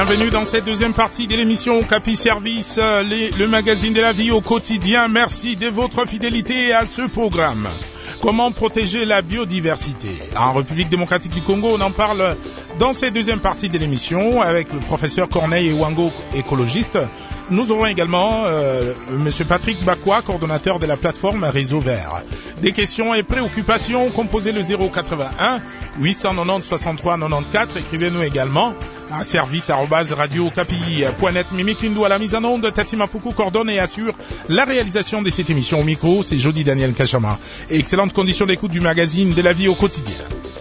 Bienvenue dans cette deuxième partie de l'émission Okapi Service, le magazine de la vie au quotidien. Merci de votre fidélité à ce programme. Comment protéger la biodiversité? En République démocratique du Congo, on en parle dans cette deuxième partie de l'émission avec le professeur Corneille Ewango, écologiste. Nous aurons également Monsieur Patrick Bakwa, coordonnateur de la plateforme Réseau Vert. Des questions et préoccupations, composez le 081 890 63 94. Écrivez-nous également à service@radio-okapi.net. Mimi Kindu à la mise en onde, Tati Mapuku coordonne et assure la réalisation de cette émission. Au micro, c'est Jody Daniel Kachama. Excellentes conditions d'écoute du magazine de la vie au quotidien.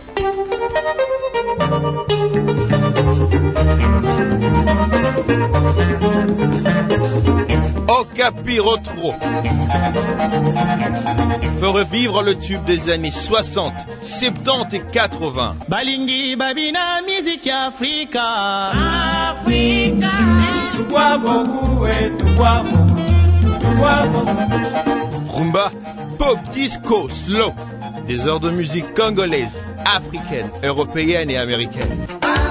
Okapi Retro peut revivre le tube des années 60, 70 et 80. Balingi babina musique Africa. Africa. Tukwa boku et tukwa boku. Rumba, pop, disco, slow. Des heures de musique congolaise, africaine, européenne et américaine.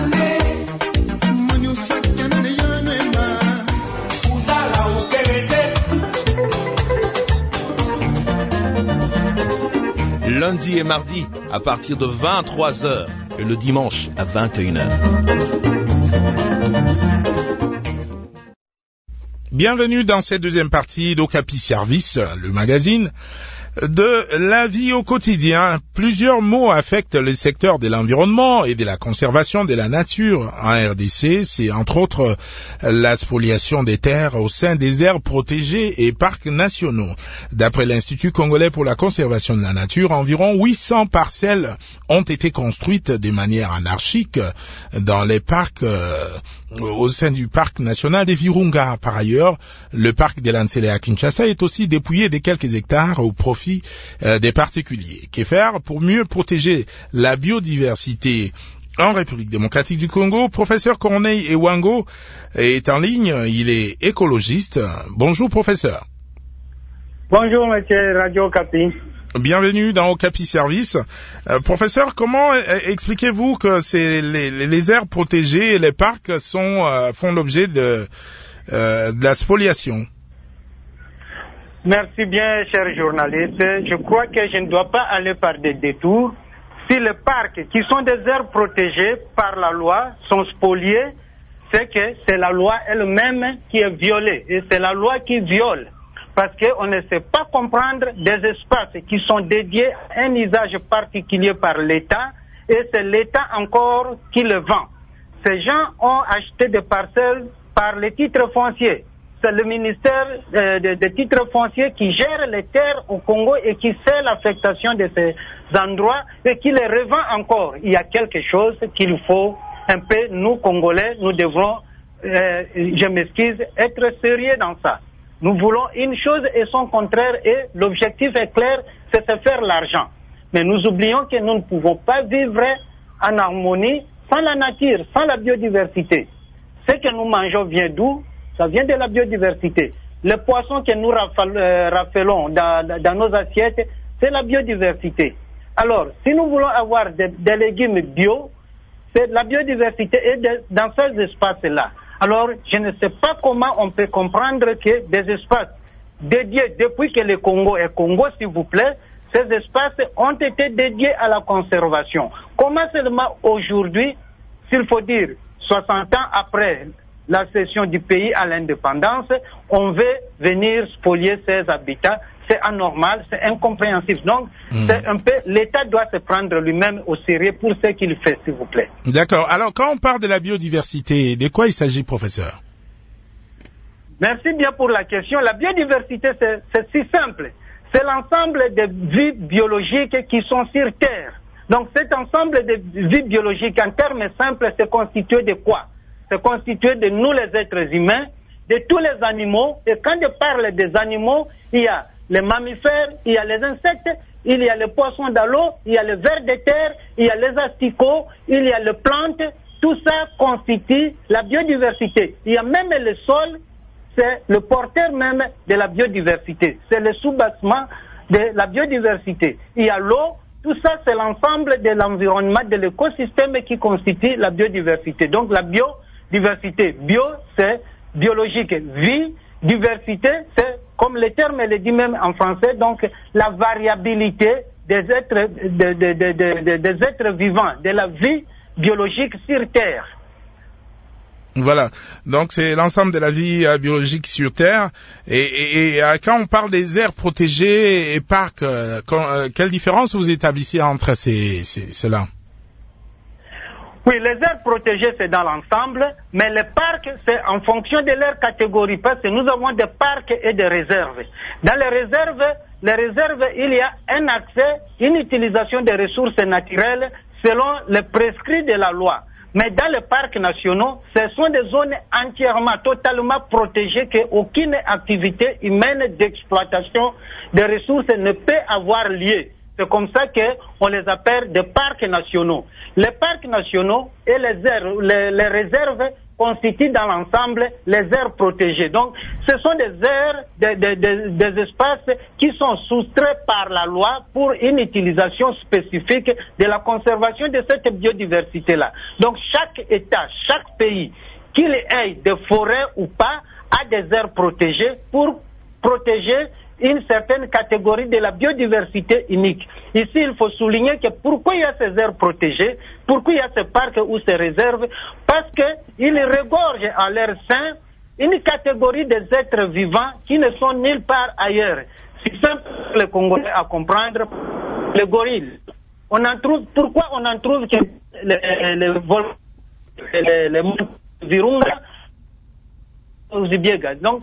Lundi et mardi à partir de 23h et le dimanche à 21h. Bienvenue dans cette deuxième partie d'Okapi Service, le magazine de la vie au quotidien. Plusieurs mots affectent le secteur de l'environnement et de la conservation de la nature en RDC. C'est entre autres la spoliation des terres au sein des aires protégées et parcs nationaux. D'après l'Institut congolais pour la conservation de la nature, environ 800 parcelles ont été construites de manière anarchique dans les parcs au sein du parc national des Virunga. Par ailleurs, le parc de Lanzele à Kinshasa est aussi dépouillé de quelques hectares au profit des particuliers. Que faire pour mieux protéger la biodiversité en République démocratique du Congo? Professeur Corneille Ewango est en ligne, il est écologiste. Bonjour professeur. Bonjour monsieur Radio Okapi. Bienvenue dans Okapi Service. Professeur, comment expliquez-vous que les aires protégées et les parcs font l'objet de la spoliation? Merci bien, cher journaliste. Je crois que je ne dois pas aller par des détours. Si les parcs, qui sont des aires protégées par la loi, sont spoliés, c'est que c'est la loi elle-même qui est violée. Et c'est la loi qui viole. Parce qu'on ne sait pas comprendre des espaces qui sont dédiés à un usage particulier par l'État, et c'est l'État encore qui le vend. Ces gens ont acheté des parcelles par les titres fonciers. C'est le ministère des titres fonciers qui gère les terres au Congo et qui sait l'affectation de ces endroits et qui les revend encore. Il y a quelque chose qu'il faut un peu, nous Congolais, nous devons, je m'excuse, être sérieux dans ça. Nous voulons une chose et son contraire, et l'objectif est clair, c'est de faire l'argent. Mais nous oublions que nous ne pouvons pas vivre en harmonie sans la nature, sans la biodiversité. Ce que nous mangeons vient d'où? Ça vient de la biodiversité. Les poissons que nous raffolons dans nos assiettes, c'est la biodiversité. Alors, si nous voulons avoir des légumes bio, c'est la biodiversité et dans ces espaces-là. Alors, je ne sais pas comment on peut comprendre que des espaces dédiés, depuis que le Congo est Congo, s'il vous plaît, ces espaces ont été dédiés à la conservation. Comment seulement aujourd'hui, s'il faut dire 60 ans après la cession du pays à l'indépendance, on veut venir spolier ses habitats? C'est anormal, c'est incompréhensible. Donc, c'est un peu, l'État doit se prendre lui-même au sérieux pour ce qu'il fait, s'il vous plaît. D'accord. Alors, quand on parle de la biodiversité, de quoi il s'agit, professeur? Merci bien pour la question. La biodiversité, c'est si simple. C'est l'ensemble des vies biologiques qui sont sur Terre. Donc, cet ensemble de vies biologiques, en termes simples, c'est constitué de quoi? C'est constitué de nous, les êtres humains, de tous les animaux. Et quand je parle des animaux, il y a les mammifères, il y a les insectes, il y a les poissons dans l'eau, il y a les vers de terre, il y a les asticots, il y a les plantes. Tout ça constitue la biodiversité. Il y a même le sol, c'est le porteur même de la biodiversité. C'est le sous-bassement de la biodiversité. Il y a l'eau, tout ça c'est l'ensemble de l'environnement, de l'écosystème qui constitue la biodiversité. Donc la bio, biodiversité. Bio, c'est biologique. Vie, diversité, c'est, comme le terme le dit même en français, donc la variabilité des êtres vivants, de la vie biologique sur Terre. Voilà, donc c'est l'ensemble de la vie biologique sur Terre. Et quand on parle des aires protégées et parcs, quelle différence vous établissez entre ceux-là? Oui, les aires protégées, c'est dans l'ensemble, mais les parcs, c'est en fonction de leur catégorie, parce que nous avons des parcs et des réserves. Dans les réserves, il y a un accès, une utilisation des ressources naturelles selon les prescrits de la loi. Mais dans les parcs nationaux, ce sont des zones entièrement, totalement protégées, qu'aucune activité humaine d'exploitation des ressources ne peut avoir lieu. C'est comme ça qu'on les appelle des parcs nationaux. Les parcs nationaux et les réserves constituent dans l'ensemble les aires protégées. Donc, ce sont des aires, des espaces qui sont soustraits par la loi pour une utilisation spécifique de la conservation de cette biodiversité-là. Donc, chaque État, chaque pays, qu'il ait des forêts ou pas, a des aires protégées pour protéger une certaine catégorie de la biodiversité unique. Ici, il faut souligner que pourquoi il y a ces aires protégées, pourquoi il y a ces parcs ou ces réserves, parce qu'ils regorgent en leur sein une catégorie des êtres vivants qui ne sont nulle part ailleurs. C'est simple pour les Congolais à comprendre. Les gorilles, pourquoi on en trouve que les Virunga aux Ibiega. Donc,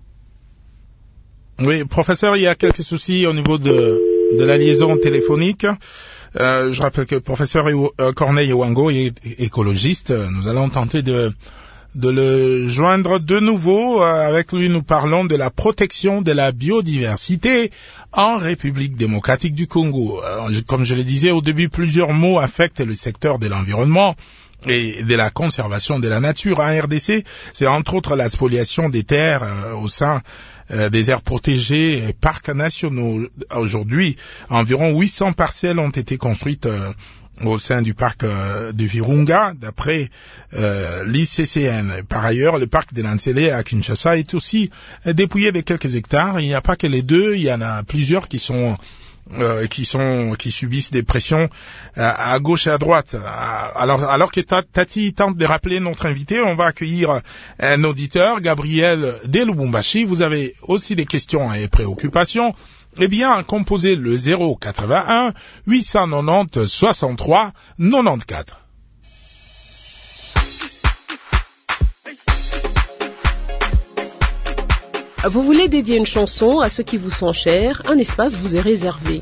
oui, professeur, il y a quelques soucis au niveau de la liaison téléphonique. Je rappelle que le professeur Corneille Ewango est écologiste. Nous allons tenter de le joindre de nouveau. Avec lui, nous parlons de la protection de la biodiversité en République démocratique du Congo. Comme je le disais au début, plusieurs maux affectent le secteur de l'environnement et de la conservation de la nature. En RDC, c'est entre autres la spoliation des terres au sein des aires protégées et parcs nationaux. Aujourd'hui, environ 800 parcelles ont été construites au sein du parc de Virunga, d'après l'ICCN. Par ailleurs, le parc de Nansele à Kinshasa est aussi dépouillé de quelques hectares. Il n'y a pas que les deux, il y en a plusieurs qui subissent des pressions à gauche et à droite. Alors que Tati tente de rappeler notre invité, on va accueillir un auditeur, Gabriel de Lubumbashi. Vous avez aussi des questions et préoccupations? Eh bien, composez le 081 890 63 94. Vous voulez dédier une chanson à ceux qui vous sont chers, un espace vous est réservé.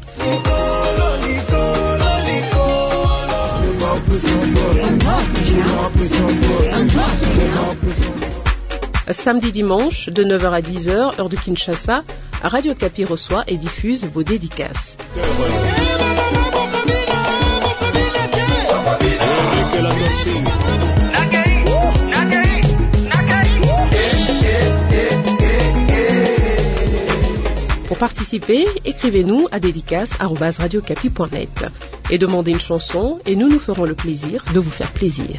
Samedi dimanche, de 9h à 10h, heure de Kinshasa, Radio Okapi reçoit et diffuse vos dédicaces. Pour participer, écrivez-nous à dédicace@radiocapi.net et demandez une chanson et nous ferons le plaisir de vous faire plaisir.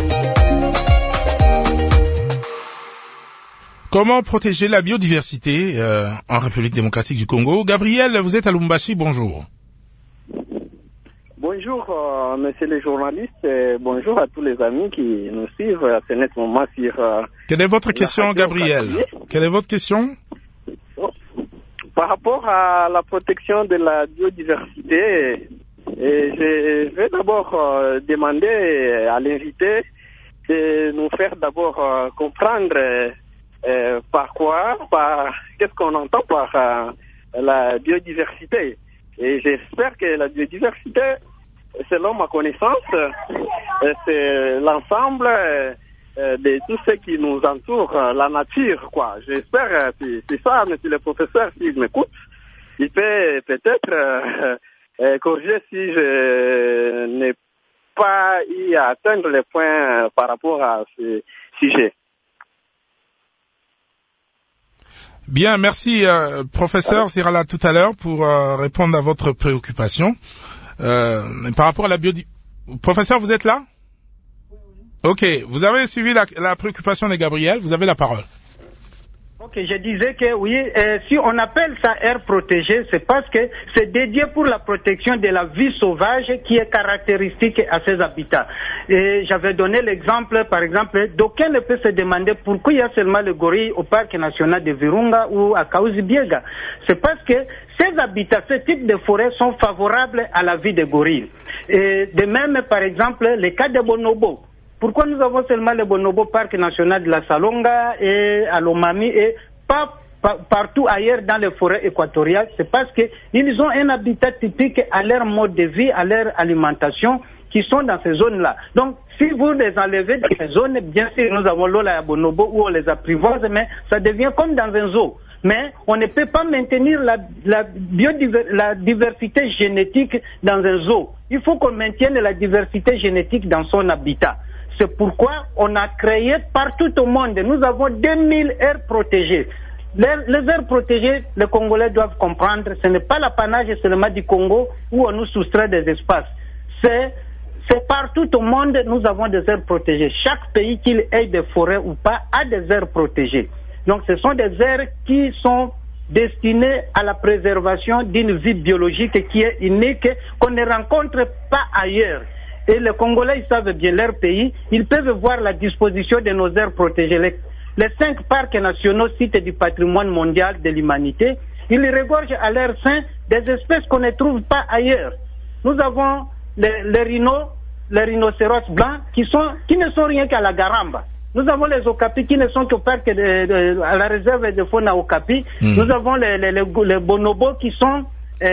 Comment protéger la biodiversité en République démocratique du Congo? Gabriel, vous êtes à Lubumbashi, bonjour. Bonjour, messieurs les journalistes, et bonjour à tous les amis qui nous suivent à ce net moment sur... Quelle est votre question, Gabriel? Quelle est votre question? Par rapport à la protection de la biodiversité, je vais d'abord demander à l'invité de nous faire d'abord comprendre qu'est-ce qu'on entend par la biodiversité. Et j'espère que la biodiversité, selon ma connaissance, c'est l'ensemble de tout ce qui nous entoure, la nature, quoi. J'espère, c'est ça, monsieur le professeur, s'il m'écoute, il peut peut-être corriger si je n'ai pas eu à atteindre les points par rapport à ce sujet. Bien, merci, professeur sera là tout à l'heure pour répondre à votre préoccupation. Par rapport à la biodiversité... Professeur, vous êtes là? Ok, vous avez suivi la préoccupation de Gabriel, vous avez la parole. Ok, je disais que oui, si on appelle ça aire protégée, c'est parce que c'est dédié pour la protection de la vie sauvage qui est caractéristique à ces habitats. Et j'avais donné l'exemple, par exemple, d'aucuns ne peut se demander pourquoi il y a seulement le gorille au parc national de Virunga ou à Kaouzi-Biega. C'est parce que ces habitats, ce type de forêts sont favorables à la vie des gorilles. Et de même, par exemple, les cas de bonobos. Pourquoi nous avons seulement le bonobo parc national de la Salonga et à Lomami et pas partout ailleurs dans les forêts équatoriales? C'est parce qu'ils ont un habitat typique à leur mode de vie, à leur alimentation, qui sont dans ces zones-là. Donc, si vous les enlevez dans ces zones, bien sûr, nous avons l'Ola bonobo où on les apprivoise, mais ça devient comme dans un zoo. Mais on ne peut pas maintenir la diversité génétique dans un zoo. Il faut qu'on maintienne la diversité génétique dans son habitat. C'est pourquoi on a créé partout au monde, nous avons 2000 aires protégées. Les aires protégées, les Congolais doivent comprendre, ce n'est pas l'apanage seulement du Congo où on nous soustrait des espaces. C'est partout au monde, nous avons des aires protégées. Chaque pays, qu'il ait des forêts ou pas, a des aires protégées. Donc ce sont des aires qui sont destinées à la préservation d'une vie biologique qui est unique, qu'on ne rencontre pas ailleurs. Et les Congolais, ils savent bien leur pays, ils peuvent voir la disposition de nos aires protégées. Les 5 parcs nationaux, sites du patrimoine mondial de l'humanité, ils regorgent à leur sein des espèces qu'on ne trouve pas ailleurs. Nous avons les rhinocéros blancs qui ne sont rien qu'à la Garamba. Nous avons les okapis qui ne sont qu'au parc à la réserve de faune à Okapi. Nous avons les bonobos qui sont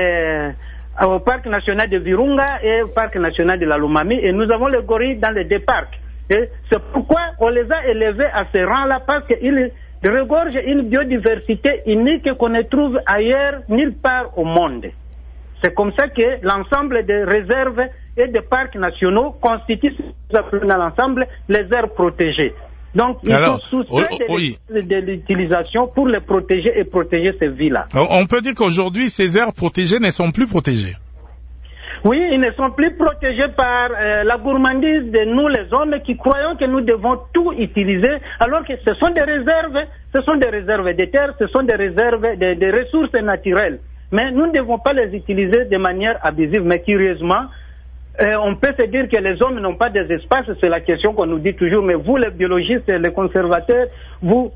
au parc national de Virunga et au parc national de la Lomami, et nous avons les gorilles dans les 2 parcs. Et c'est pourquoi on les a élevés à ce rang-là, parce qu'ils regorgent une biodiversité unique qu'on ne trouve ailleurs nulle part au monde. C'est comme ça que l'ensemble des réserves et des parcs nationaux constituent dans l'ensemble les aires protégées. Donc, il faut soustraire de l'utilisation pour les protéger et protéger ces vies-là. On peut dire qu'aujourd'hui, ces aires protégées ne sont plus protégées. Oui, ils ne sont plus protégés par la gourmandise de nous, les hommes, qui croyons que nous devons tout utiliser, alors que ce sont des réserves de terre, ce sont des réserves de ressources naturelles. Mais nous ne devons pas les utiliser de manière abusive. Mais curieusement, on peut se dire que les hommes n'ont pas des espaces, c'est la question qu'on nous dit toujours, mais vous, les biologistes, les conservateurs, on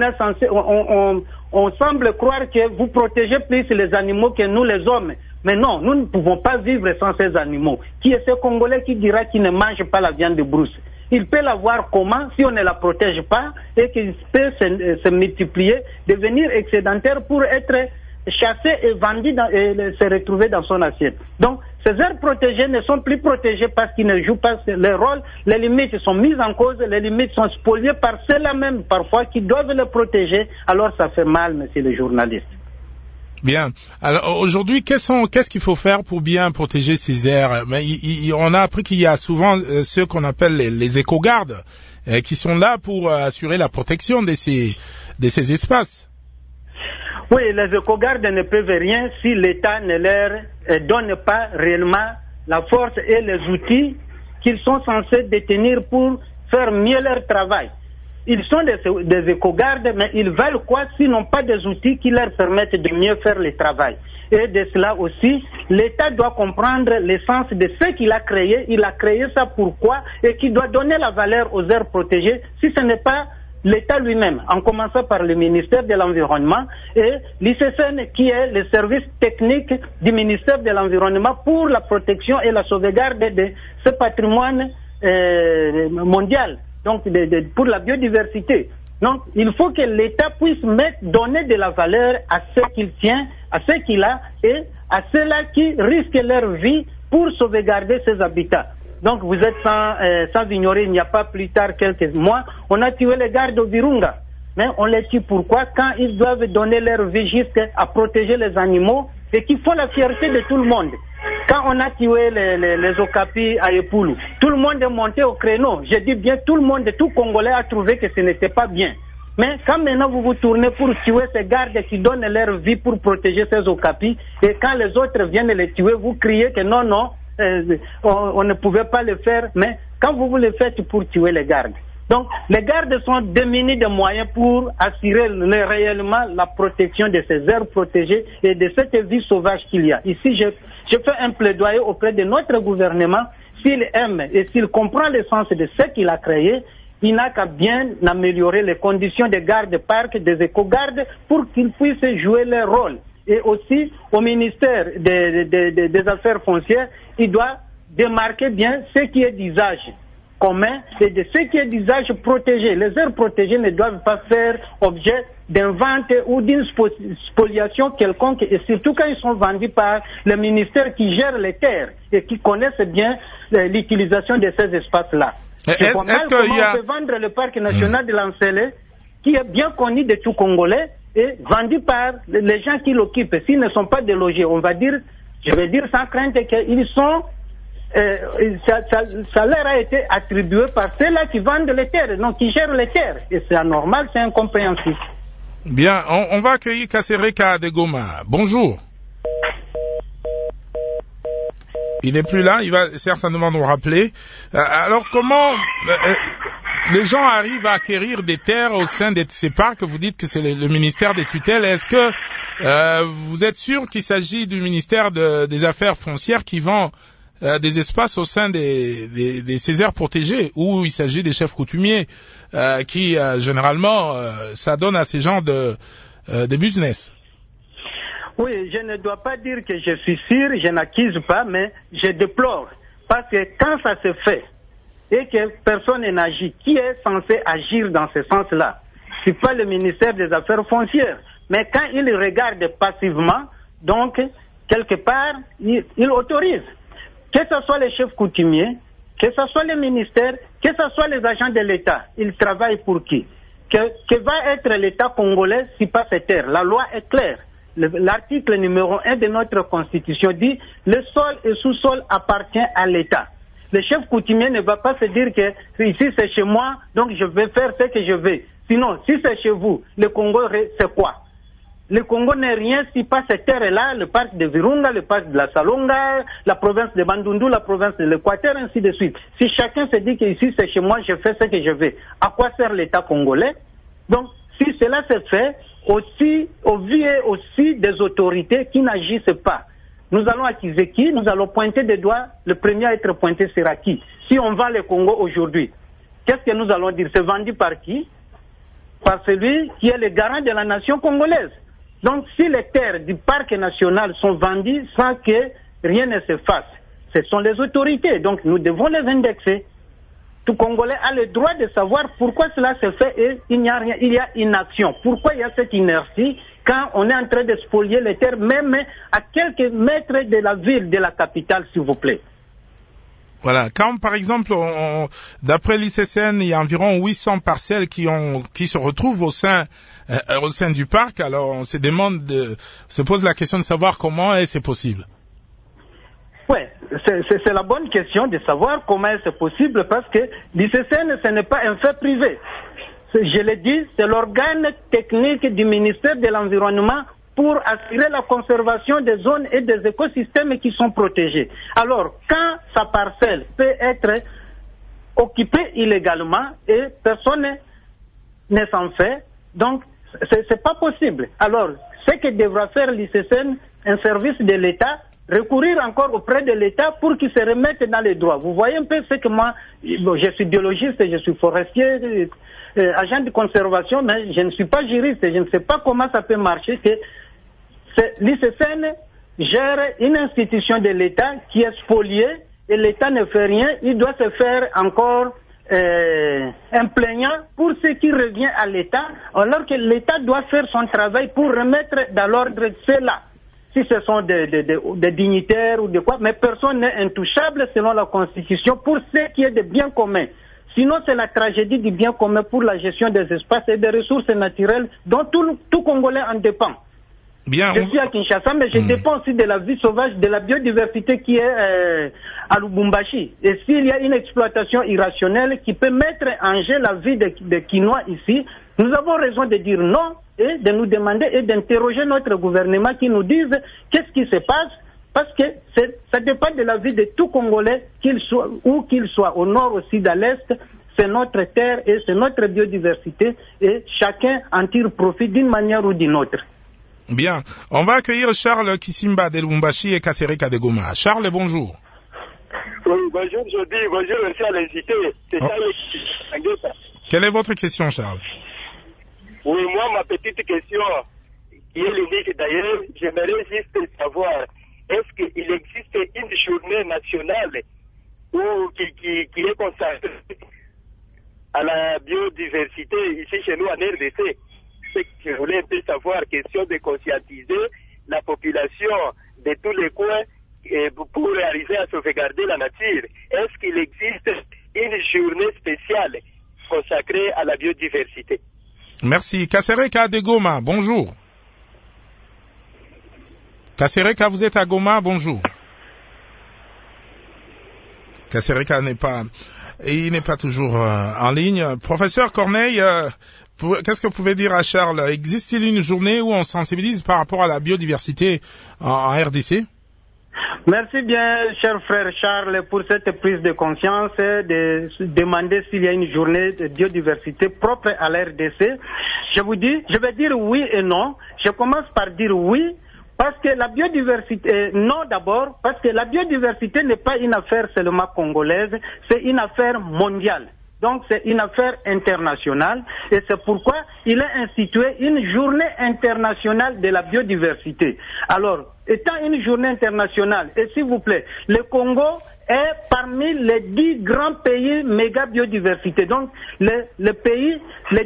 semble croire que vous protégez plus les animaux que nous, les hommes. Mais non, nous ne pouvons pas vivre sans ces animaux. Qui est ce Congolais qui dira qu'il ne mange pas la viande de brousse? Il peut l'avoir comment si on ne la protège pas et qu'il peut se multiplier, devenir excédentaire pour être chassé et vendu et se retrouver dans son assiette. Donc, ces aires protégées ne sont plus protégées parce qu'ils ne jouent pas leur rôle. Les limites sont mises en cause, les limites sont spoliées par ceux-là même, parfois, qui doivent les protéger. Alors, ça fait mal, monsieur le journaliste. Bien. Alors, aujourd'hui, qu'est-ce qu'il faut faire pour bien protéger ces aires? Mais on a appris qu'il y a souvent ceux qu'on appelle les éco-gardes, qui sont là pour assurer la protection de ces espaces. Oui, les éco-gardes ne peuvent rien si l'État ne leur donne pas réellement la force et les outils qu'ils sont censés détenir pour faire mieux leur travail. Ils sont des éco-gardes, mais ils veulent quoi s'ils n'ont pas des outils qui leur permettent de mieux faire le travail. Et de cela aussi, l'État doit comprendre l'essence de ce qu'il a créé. Il a créé ça pourquoi et qui doit donner la valeur aux aires protégées si ce n'est pas l'État lui-même, en commençant par le ministère de l'Environnement et l'ICCN qui est le service technique du ministère de l'Environnement pour la protection et la sauvegarde de ce patrimoine mondial, donc pour la biodiversité. Donc il faut que l'État puisse donner de la valeur à ce qu'il tient, à ce qu'il a et à ceux-là qui risquent leur vie pour sauvegarder ces habitats. Donc vous êtes sans ignorer, il n'y a pas plus tard quelques mois, on a tué les gardes au Virunga. Mais on les tue pourquoi? Quand ils doivent donner leur vie jusqu'à protéger les animaux et qui font la fierté de tout le monde. Quand on a tué les okapis à Epoulou, tout le monde est monté au créneau. Je dis bien tout le monde, tout Congolais a trouvé que ce n'était pas bien. Mais quand maintenant vous vous tournez pour tuer ces gardes qui donnent leur vie pour protéger ces okapis, et quand les autres viennent les tuer, vous criez que non, on ne pouvait pas le faire, mais quand vous le faites pour tuer les gardes. Donc, les gardes sont démunis de moyens pour assurer réellement la protection de ces aires protégées et de cette vie sauvage qu'il y a. Ici, je fais un plaidoyer auprès de notre gouvernement. S'il aime et s'il comprend le sens de ce qu'il a créé, il n'a qu'à bien améliorer les conditions des gardes-parcs, des éco-gardes, pour qu'ils puissent jouer leur rôle. Et aussi, au ministère des Affaires foncières, il doit démarquer bien ce qui est d'usage commun et de ce qui est d'usage protégé. Les aires protégées ne doivent pas faire objet d'une vente ou d'une spoliation quelconque, et surtout quand ils sont vendus par le ministère qui gère les terres et qui connaissent bien l'utilisation de ces espaces-là. C'est comment on peut vendre le parc national de l'Ancélé, qui est bien connu de tout Congolais, et vendu par les gens qui l'occupent. S'ils ne sont pas délogés, on va dire, je vais dire sans crainte qu'ils sont ça leur a été attribué par ceux-là qui vendent les terres, donc qui gèrent les terres. Et c'est anormal, c'est incompréhensible. Bien, on va accueillir Kasereka de Goma. Bonjour. Il n'est plus là, il va certainement nous rappeler. Alors comment les gens arrivent à acquérir des terres au sein de ces parcs? Vous dites que c'est le ministère des tutelles. Est-ce que vous êtes sûr qu'il s'agit du ministère des Affaires foncières qui vend des espaces au sein de ces aires protégées, ou il s'agit des chefs coutumiers qui généralement s'adonnent à ces genres de business? Oui, je ne dois pas dire que je suis sûr, je n'accuse pas, mais je déplore. Parce que quand ça se fait et que personne n'agit, qui est censé agir dans ce sens-là? C'est pas le ministère des Affaires foncières. Mais quand il regarde passivement, donc, quelque part, il autorise. Que ce soit les chefs coutumiers, que ce soit les ministères, que ce soit les agents de l'État, ils travaillent pour qui? Que va être l'État congolais si pas cette terre? La loi est claire. L'article numéro 1 de notre Constitution dit « Le sol et sous-sol appartient à l'État ». Le chef coutumier ne va pas se dire que ici c'est chez moi, donc je vais faire ce que je veux. Sinon, si c'est chez vous, le Congo c'est quoi? Le Congo n'est rien si pas cette terre-là, le parc de Virunga, le parc de la Salonga, la province de Bandundu, la province de l'Équateur, ainsi de suite. Si chacun se dit que ici c'est chez moi, je fais ce que je veux, à quoi sert l'État congolais? Donc, si cela se fait, aussi, au vu aussi des autorités qui n'agissent pas. Nous allons accuser qui? Nous allons pointer des doigts. Le premier à être pointé sera qui? Si on vend le Congo aujourd'hui, qu'est-ce que nous allons dire? C'est vendu par qui? Par celui qui est le garant de la nation congolaise. Donc, si les terres du parc national sont vendues sans que rien ne se fasse, ce sont les autorités. Donc, nous devons les indexer. Tout Congolais a le droit de savoir pourquoi cela se fait et il n'y a rien, il y a inaction. Pourquoi il y a cette inertie quand on est en train de spolier les terres, même à quelques mètres de la ville, de la capitale, s'il vous plaît. Voilà. Quand, par exemple, d'après l'ICCN, il y a environ 800 parcelles qui se retrouvent au sein du parc, alors on se pose la question de savoir comment c'est possible. Oui, c'est la bonne question de savoir comment c'est possible, parce que l'ICCN, ce n'est pas un fait privé. Je l'ai dit, c'est l'organe technique du ministère de l'Environnement pour assurer la conservation des zones et des écosystèmes qui sont protégés. Alors, quand sa parcelle peut être occupée illégalement et personne ne s'en fait, donc c'est pas possible. Alors, ce que devra faire l'ICCN, un service de l'État, recourir encore auprès de l'État pour qu'il se remette dans les droits. Vous voyez un peu ce que moi, je suis biologiste, je suis forestier, agent de conservation, mais je ne suis pas juriste, je ne sais pas comment ça peut marcher. L'ICCN gère une institution de l'État qui est spoliée et l'État ne fait rien, il doit se faire encore un plaignant pour ce qui revient à l'État, alors que l'État doit faire son travail pour remettre dans l'ordre cela. Si ce sont des dignitaires ou de quoi, mais personne n'est intouchable selon la Constitution pour ce qui est des biens communs. Sinon, c'est la tragédie du bien commun pour la gestion des espaces et des ressources naturelles dont tout Congolais en dépend. Bien, je suis à Kinshasa, mais je dépends aussi de la vie sauvage, de la biodiversité qui est à Lubumbashi. Et s'il y a une exploitation irrationnelle qui peut mettre en jeu la vie des Kinois ici, nous avons raison de dire non et de nous demander et d'interroger notre gouvernement qui nous dise qu'est-ce qui se passe parce que ça dépend de la vie de tout Congolais, où qu'il soit, au nord, au sud, à l'est. C'est notre terre et c'est notre biodiversité et chacun en tire profit d'une manière ou d'une autre. Bien. On va accueillir Charles Kisimba de Lubumbashi et Kasereka de Goma. Charles, bonjour. Oui, bonjour, je dis bonjour aussi à l'invité. C'est ça. Quelle est votre question, Charles? Oui, moi, ma petite question, qui est l'unique d'ailleurs, j'aimerais juste savoir, est-ce qu'il existe une journée nationale qui est consacrée à la biodiversité ici chez nous en RDC? C'est que je voulais un peu savoir, question de conscientiser la population de tous les coins pour arriver à sauvegarder la nature. Est-ce qu'il existe une journée spéciale consacrée à la biodiversité? Merci. Kasereka de Goma, bonjour. Kasereka, vous êtes à Goma, bonjour. Kasereka n'est pas toujours en ligne. Professeur Corneille, qu'est-ce que vous pouvez dire à Charles? Existe-t-il une journée où on sensibilise par rapport à la biodiversité en RDC? Merci bien, cher frère Charles, pour cette prise de conscience de demander s'il y a une journée de biodiversité propre à la RDC. Je vais dire oui et non. Je commence par dire oui, parce que la biodiversité, non d'abord, parce que la biodiversité n'est pas une affaire seulement congolaise, c'est une affaire mondiale. Donc c'est une affaire internationale et c'est pourquoi il est institué une journée internationale de la biodiversité. Alors, étant une journée internationale, et s'il vous plaît, le Congo est parmi les 10 grands pays méga biodiversité. Donc les 10 pays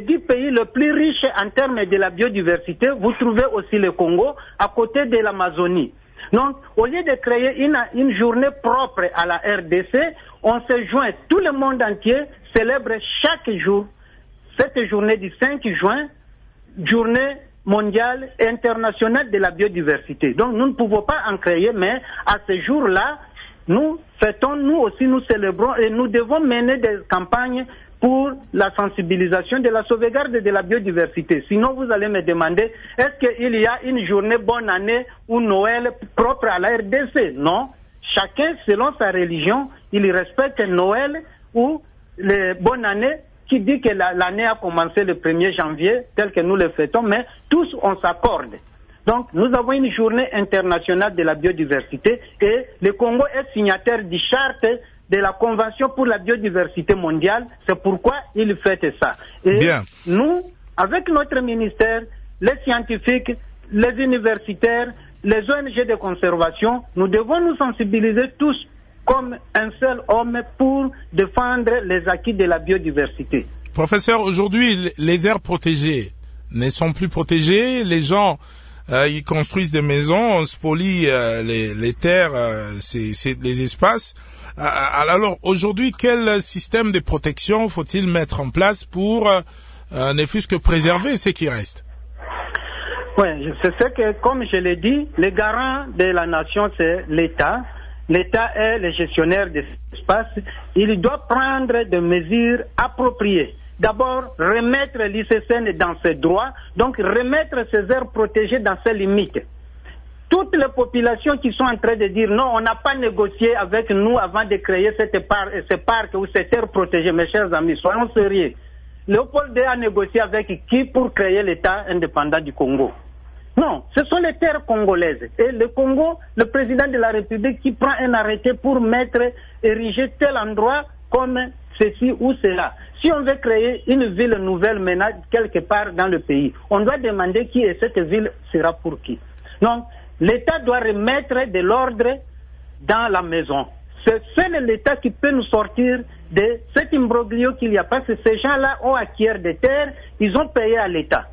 les plus riches en termes de la biodiversité, vous trouvez aussi le Congo à côté de l'Amazonie. Donc, au lieu de créer une journée propre à la RDC, on se joint, tout le monde entier célèbre chaque jour cette journée du 5 juin, journée mondiale et internationale de la biodiversité. Donc, nous ne pouvons pas en créer, mais à ce jour-là, nous fêtons, nous aussi nous célébrons et nous devons mener des campagnes pour la sensibilisation de la sauvegarde de la biodiversité. Sinon, vous allez me demander, est-ce qu'il y a une journée bonne année ou Noël propre à la RDC? Non. Chacun, selon sa religion, il respecte Noël ou les bonnes années qui dit que l'année a commencé le 1er janvier, tel que nous le fêtons, mais tous, on s'accorde. Donc, nous avons une journée internationale de la biodiversité et le Congo est signataire du charte de la Convention pour la biodiversité mondiale. C'est pourquoi il fête ça. Et bien, nous, avec notre ministère, les scientifiques, les universitaires, les ONG de conservation, nous devons nous sensibiliser tous comme un seul homme pour défendre les acquis de la biodiversité. Professeur, aujourd'hui, les aires protégées ne sont plus protégées. Les gens, ils construisent des maisons, on spolie les terres, les espaces. Alors aujourd'hui, quel système de protection faut-il mettre en place pour ne fût-ce que préserver ce qui reste? Oui, c'est ce que, comme je l'ai dit, le garant de la nation, c'est l'État. L'État est le gestionnaire de cet espace. Il doit prendre des mesures appropriées. D'abord, remettre l'ICCN dans ses droits, donc remettre ces aires protégées dans ses limites. Toutes les populations qui sont en train de dire non, on n'a pas négocié avec nous avant de créer ce parc ou cette aire protégée, mes chers amis, soyons sérieux. Léopold II a négocié avec qui pour créer l'État indépendant du Congo? Non, ce sont les terres congolaises. Et le Congo, le président de la République qui prend un arrêté pour ériger tel endroit comme ceci ou cela. Si on veut créer une ville nouvelle maintenant quelque part dans le pays, on doit demander qui est cette ville sera pour qui. Donc, l'État doit remettre de l'ordre dans la maison. C'est seul l'État qui peut nous sortir de cet imbroglio qu'il y a. Parce que ces gens-là ont acquis des terres, ils ont payé à l'État.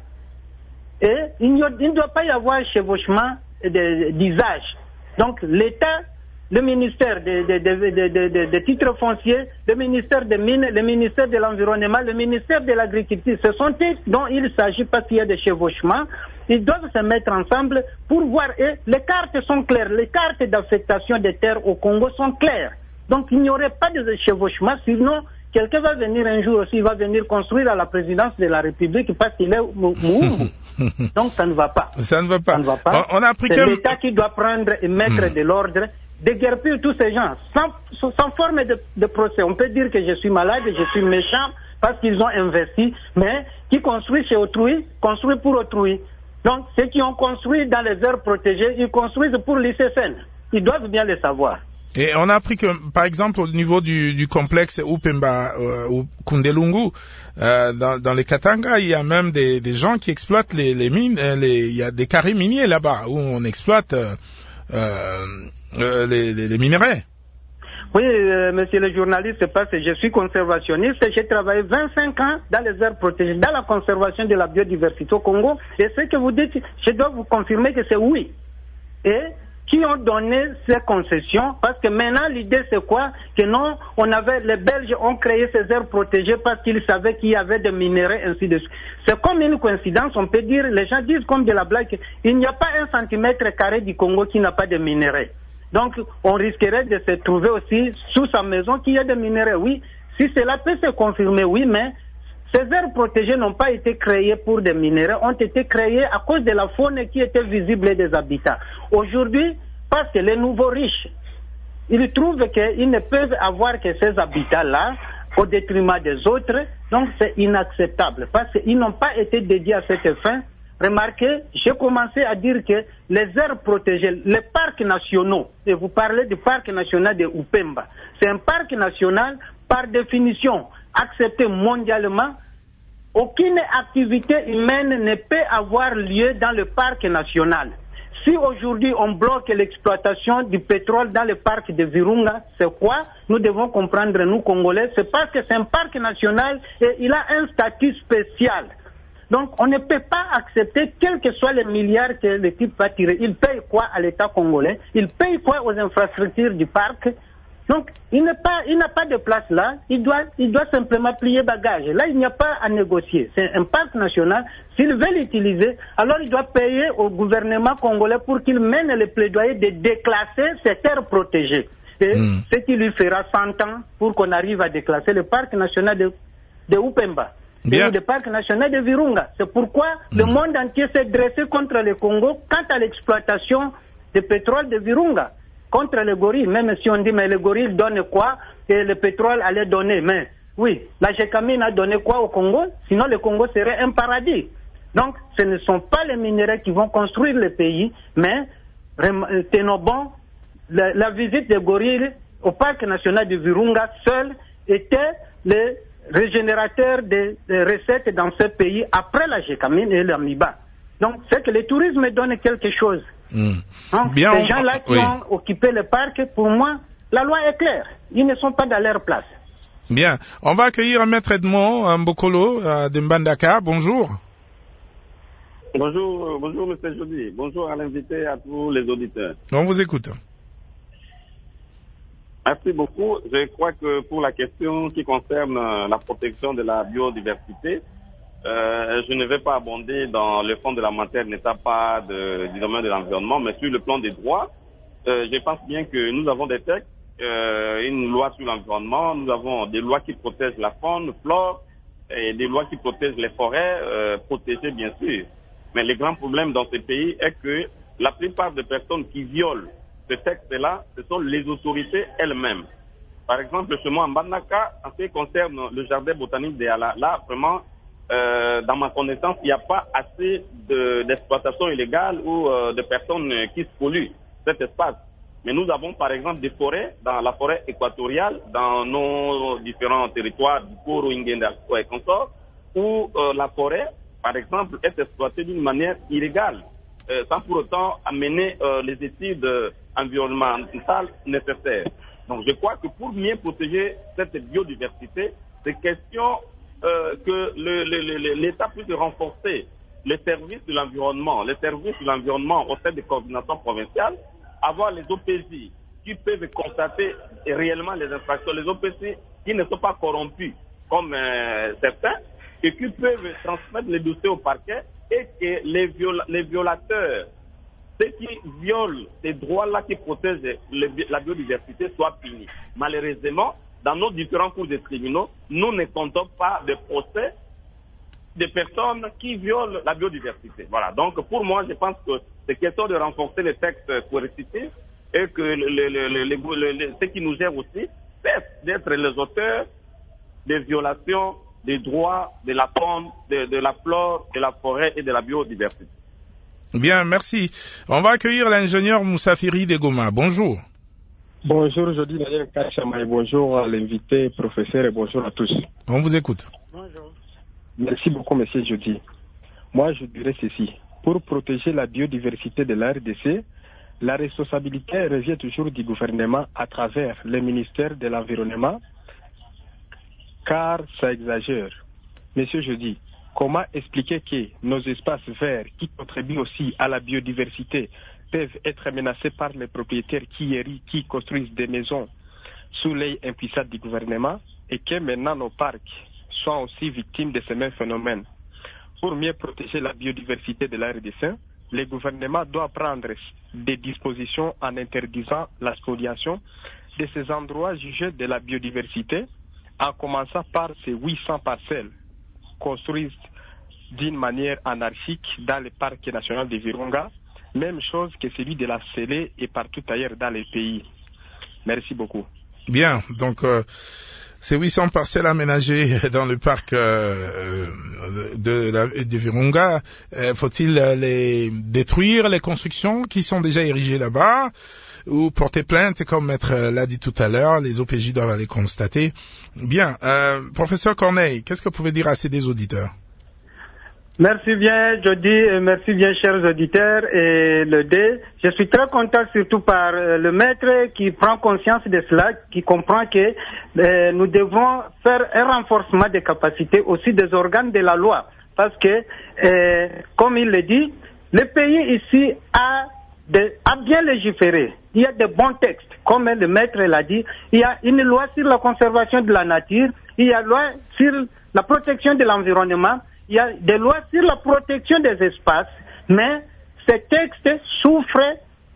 Et il ne doit pas y avoir chevauchement d'usage. Donc l'État, le ministère des titres fonciers, le ministère des mines, le ministère de l'environnement, le ministère de l'agriculture, ce sont eux dont il s'agit parce qu'il y a des chevauchements. Ils doivent se mettre ensemble pour voir. Et les cartes sont claires. Les cartes d'affectation des terres au Congo sont claires. Donc il n'y aurait pas de chevauchement, sinon quelqu'un va venir un jour aussi, il va venir construire à la présidence de la République parce qu'il est Moumou. Donc ça ne va pas. Ça ne va pas. Ça ne va pas. On a appris c'est l'État qui doit prendre et mettre de l'ordre, déguerpir tous ces gens, sans forme de procès. On peut dire que je suis malade, je suis méchant parce qu'ils ont investi, mais qui construit chez autrui, construit pour autrui. Donc ceux qui ont construit dans les aires protégées, ils construisent pour l'ICSN. Ils doivent bien le savoir. Et on a appris que, par exemple, au niveau du complexe Upemba ou Kundelungu, dans les Katanga, il y a même des gens qui exploitent les mines. Il y a des carrés miniers là-bas où on exploite les minerais. Oui, monsieur le journaliste, c'est parce que je suis conservationniste et j'ai travaillé 25 ans dans les aires protégées, dans la conservation de la biodiversité au Congo. Et ce que vous dites, je dois vous confirmer que c'est oui. Et qui ont donné ces concessions, parce que maintenant l'idée c'est quoi? Que non, les Belges ont créé ces aires protégées parce qu'ils savaient qu'il y avait des minerais, ainsi de suite. C'est comme une coïncidence, on peut dire, les gens disent comme de la blague, il n'y a pas 1 centimètre carré du Congo qui n'a pas de minerais. Donc on risquerait de se trouver aussi sous sa maison qu'il y a des minerais, oui. Si cela peut se confirmer, oui, mais ces aires protégées n'ont pas été créées pour des minerais, ont été créées à cause de la faune qui était visible des habitats. Aujourd'hui, parce que les nouveaux riches, ils trouvent qu'ils ne peuvent avoir que ces habitats-là au détriment des autres, donc c'est inacceptable, parce qu'ils n'ont pas été dédiés à cette fin. Remarquez, j'ai commencé à dire que les aires protégées, les parcs nationaux, et vous parlez du parc national de Upemba, c'est un parc national par définition accepté mondialement. Aucune activité humaine ne peut avoir lieu dans le parc national. Si aujourd'hui on bloque l'exploitation du pétrole dans le parc de Virunga, c'est quoi? Nous devons comprendre, nous Congolais, c'est parce que c'est un parc national et il a un statut spécial. Donc on ne peut pas accepter, quels que soient les milliards que le type va tirer. Il paye quoi à l'État congolais? Il paye quoi aux infrastructures du parc? Donc, il n'a pas de place là, il doit simplement plier bagage. Là, il n'y a pas à négocier. C'est un parc national. S'il veut l'utiliser, alors il doit payer au gouvernement congolais pour qu'il mène le plaidoyer de déclasser ces terres protégées. Et ce qui lui fera 100 ans pour qu'on arrive à déclasser le parc national de Upemba. Et le parc national de Virunga. C'est pourquoi le monde entier s'est dressé contre le Congo quant à l'exploitation du pétrole de Virunga. Contre les gorilles, même si on dit mais les gorilles donnent quoi et le pétrole allait donner. Mais oui, la Gécamine a donné quoi au Congo? Sinon le Congo serait un paradis. Donc ce ne sont pas les minerais qui vont construire le pays, mais tenons bon, la visite des gorilles au parc national de Virunga seul était le régénérateur des recettes dans ce pays après la Gécamine et l'Amiba. Donc c'est que le tourisme donne quelque chose. Donc, bien, ces gens-là qui ont occupé le parc, pour moi, la loi est claire. Ils ne sont pas dans leur place. Bien. On va accueillir Maître Edmond Mbokolo de Mbandaka. Bonjour. Bonjour, M. Jody. Bonjour à l'invité et à tous les auditeurs. On vous écoute. Merci beaucoup. Je crois que pour la question qui concerne la protection de la biodiversité, je ne vais pas abonder dans le fond de la matière, n'étant pas du domaine de l'environnement, mais sur le plan des droits, je pense bien que nous avons des textes, une loi sur l'environnement, nous avons des lois qui protègent la faune, flore, et des lois qui protègent les forêts, protégées bien sûr. Mais le grand problème dans ce pays est que la plupart des personnes qui violent ce texte-là, ce sont les autorités elles-mêmes. Par exemple, chez moi en Mbandaka, en ce qui concerne le jardin botanique de Yala, là vraiment, dans ma connaissance, il n'y a pas assez d'exploitation illégale ou de personnes qui polluent cet espace. Mais nous avons par exemple des forêts, dans la forêt équatoriale, dans nos différents territoires du Koro, Ingenda et consorts, où la forêt, par exemple, est exploitée d'une manière illégale, sans pour autant amener les études environnementales nécessaires. Donc je crois que pour mieux protéger cette biodiversité, c'est question que l'État puisse renforcer les services de l'environnement, au sein des coordinations provinciales, avoir les OPJ qui peuvent constater réellement les infractions, les OPJ qui ne sont pas corrompus comme certains, et qui peuvent transmettre les dossiers au parquet, et que les violateurs, ceux qui violent ces droits-là qui protègent la biodiversité, soient punis. Malheureusement, dans nos différents cours de tribunaux, nous ne comptons pas de procès des personnes qui violent la biodiversité. Voilà. Donc, pour moi, je pense que c'est question de renforcer les textes coercitifs et que ceux qui nous gèrent aussi cessent d'être les auteurs des violations des droits de la faune, de la flore, de la forêt et de la biodiversité. Bien, merci. On va accueillir l'ingénieur Moussafiri de Goma. Bonjour. Bonjour, je dis Daniel Kachama et bonjour à l'invité, professeur, et bonjour à tous. On vous écoute. Bonjour. Merci beaucoup, monsieur Jody. Moi, je dirais ceci. Pour protéger la biodiversité de la RDC, la responsabilité revient toujours du gouvernement à travers le ministère de l'Environnement, car ça exagère. Monsieur Jody, comment expliquer que nos espaces verts qui contribuent aussi à la biodiversité peuvent être menacés par les propriétaires qui construisent des maisons sous l'œil impuissant du gouvernement et que maintenant nos parcs soient aussi victimes de ces mêmes phénomènes? Pour mieux protéger la biodiversité de la RDC, le gouvernement doit prendre des dispositions en interdisant la spoliation de ces endroits jugés de la biodiversité, en commençant par ces 800 parcelles construites d'une manière anarchique dans le parc national de Virunga, même chose que celui de la Sélé et partout ailleurs dans les pays. Merci beaucoup. Bien, donc ces 800 parcelles aménagées dans le parc de Virunga, faut-il les détruire, les constructions qui sont déjà érigées là-bas, ou porter plainte, comme Maître l'a dit tout à l'heure, les OPJ doivent aller constater. Bien, professeur Corneille, qu'est-ce que vous pouvez dire à ces deux auditeurs? Merci bien, Jody, et merci bien, chers auditeurs et le D. Je suis très content, surtout par le maître qui prend conscience de cela, qui comprend que nous devons faire un renforcement des capacités aussi des organes de la loi. Parce que, comme il le dit, le pays ici a bien légiféré. Il y a de bons textes. Comme le maître l'a dit, il y a une loi sur la conservation de la nature, il y a une loi sur la protection de l'environnement, il y a des lois sur la protection des espaces, mais ces textes souffrent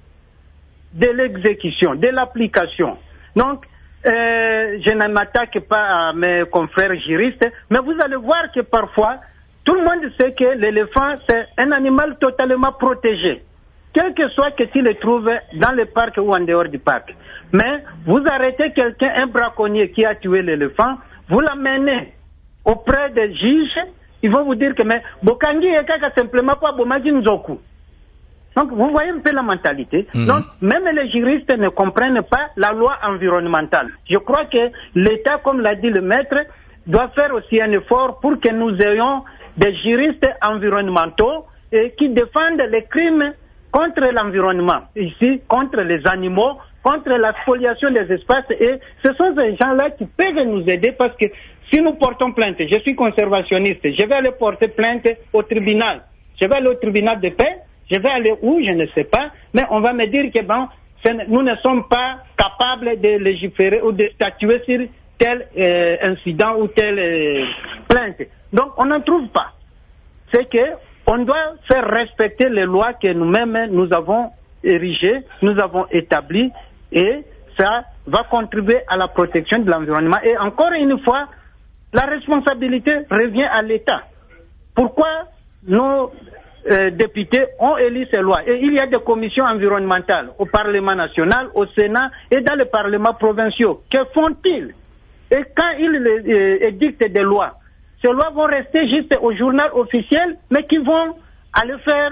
de l'exécution, de l'application. Donc, je ne m'attaque pas à mes confrères juristes, mais vous allez voir que parfois, tout le monde sait que l'éléphant, c'est un animal totalement protégé, quel que soit que tu le trouves dans le parc ou en dehors du parc. Mais vous arrêtez quelqu'un, un braconnier qui a tué l'éléphant, vous l'amenez auprès des juges, ils vont vous dire que mais Bokangi est simplement pas Bomagi Nzoku. Donc vous voyez un peu la mentalité. Donc même les juristes ne comprennent pas la loi environnementale. Je crois que l'État, comme l'a dit le maître, doit faire aussi un effort pour que nous ayons des juristes environnementaux et qui défendent les crimes contre l'environnement, ici contre les animaux, contre la spoliation des espaces, et ce sont ces gens-là qui peuvent nous aider parce que si nous portons plainte, je suis conservationniste, je vais aller porter plainte au tribunal. Je vais aller au tribunal de paix, je vais aller où, je ne sais pas, mais on va me dire que bon, nous ne sommes pas capables de légiférer ou de statuer sur tel incident ou telle plainte. Donc on n'en trouve pas. C'est que on doit faire respecter les lois que nous-mêmes nous avons érigées, nous avons établies, et ça va contribuer à la protection de l'environnement. Et encore une fois, la responsabilité revient à l'État. Pourquoi nos députés ont élu ces lois? Et il y a des commissions environnementales au Parlement national, au Sénat et dans les parlements provinciaux. Que font-ils? Et quand ils édictent des lois, ces lois vont rester juste au journal officiel, mais qui vont aller faire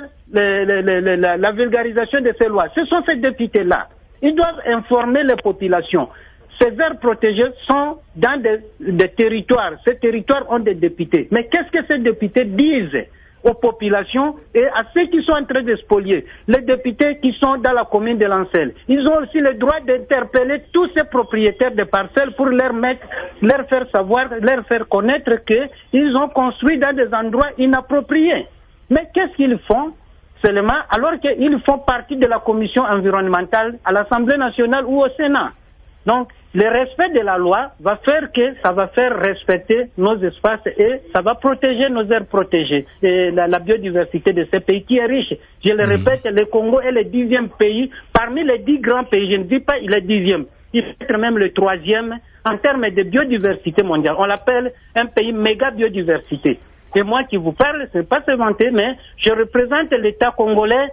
la vulgarisation de ces lois. Ce sont ces députés-là. Ils doivent informer les populations. Ces aires protégées sont dans des territoires. Ces territoires ont des députés. Mais qu'est-ce que ces députés disent aux populations et à ceux qui sont en train de spolier? Les députés qui sont dans la commune de Lancel, ils ont aussi le droit d'interpeller tous ces propriétaires de parcelles pour leur faire savoir, leur faire connaître qu'ils ont construit dans des endroits inappropriés. Mais qu'est-ce qu'ils font seulement alors qu'ils font partie de la commission environnementale à l'Assemblée nationale ou au Sénat? Donc, le respect de la loi va faire que ça va faire respecter nos espaces et ça va protéger nos aires protégées et la biodiversité de ces pays qui est riche. Je le répète, le Congo est le 10e pays parmi les 10 grands pays. Je ne dis pas il est 10e. il peut être même le 3e en termes de biodiversité mondiale. On l'appelle un pays méga biodiversité. Et moi qui vous parle, c'est pas se vanter, mais je représente l'État congolais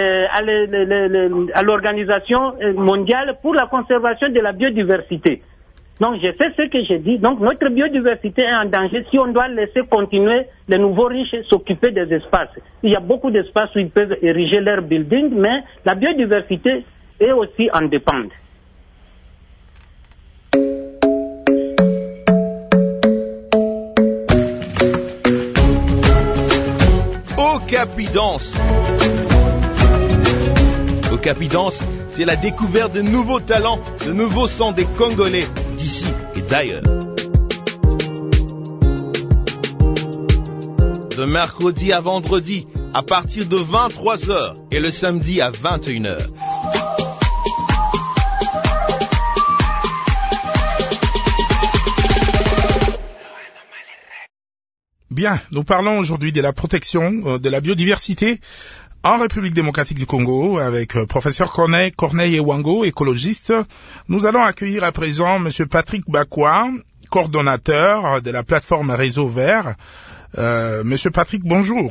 à l'Organisation mondiale pour la conservation de la biodiversité. Donc je sais ce que j'ai dit. Donc notre biodiversité est en danger si on doit laisser continuer les nouveaux riches s'occuper des espaces. Il y a beaucoup d'espaces où ils peuvent ériger leur building, mais la biodiversité est aussi en dépendante. Capidance. Au Capidance, c'est la découverte de nouveaux talents, de nouveaux sons des Congolais d'ici et d'ailleurs. De mercredi à vendredi, à partir de 23h et le samedi à 21h. Bien, nous parlons aujourd'hui de la protection de la biodiversité en République démocratique du Congo avec professeur Corneille Ewango, écologiste. Nous allons accueillir à présent monsieur Patrick Bakwa, coordonnateur de la plateforme Réseau Vert. Monsieur Patrick, bonjour.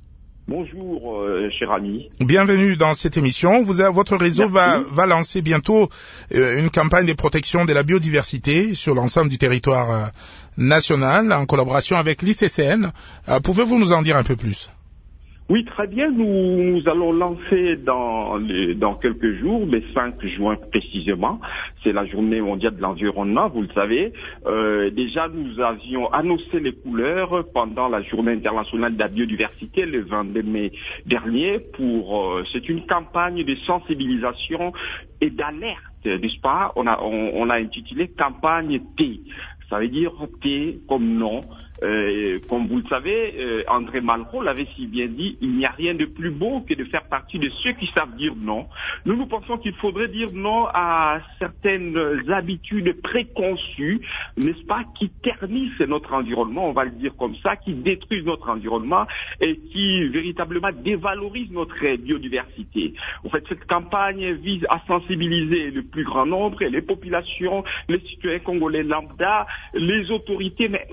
Bonjour, cher ami. Bienvenue dans cette émission. Votre réseau va lancer bientôt une campagne de protection de la biodiversité sur l'ensemble du territoire national en collaboration avec l'ICCN. Pouvez-vous nous en dire un peu plus? Oui, très bien. Nous allons lancer dans quelques jours, le 5 juin précisément. C'est la journée mondiale de l'environnement, vous le savez. Déjà, nous avions annoncé les couleurs pendant la journée internationale de la biodiversité le 22 mai dernier. C'est une campagne de sensibilisation et d'alerte, n'est-ce pas? On a intitulé campagne T. Ça veut dire T comme nom. Comme vous le savez, André Malraux l'avait si bien dit, il n'y a rien de plus beau que de faire partie de ceux qui savent dire non. Nous pensons qu'il faudrait dire non à certaines habitudes préconçues, n'est-ce pas, qui ternissent notre environnement, on va le dire comme ça, qui détruisent notre environnement et qui véritablement dévalorisent notre biodiversité. En fait, cette campagne vise à sensibiliser le plus grand nombre, les populations, les citoyens congolais lambda, les autorités, mais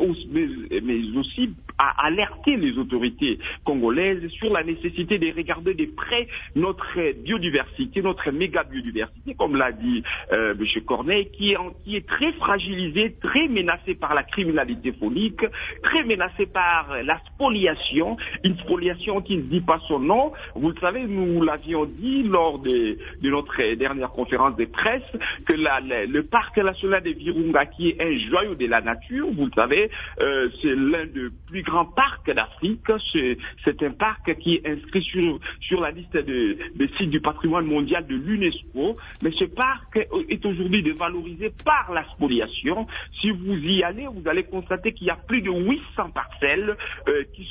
aussi à alerter les autorités congolaises sur la nécessité de regarder de près notre biodiversité, notre méga biodiversité, comme l'a dit M. Corneille, qui est très fragilisée, très menacée par la criminalité phonique, très menacée par la spoliation, une spoliation qui ne dit pas son nom. Vous le savez, nous l'avions dit lors de notre dernière conférence de presse, que le parc national de Virunga, qui est un joyau de la nature, vous le savez, c'est l'un des plus grands parcs d'Afrique. C'est un parc qui est inscrit sur la liste des sites du patrimoine mondial de l'UNESCO. Mais ce parc est aujourd'hui dévalorisé par la spoliation. Si vous y allez, vous allez constater qu'il y a plus de 800 parcelles qui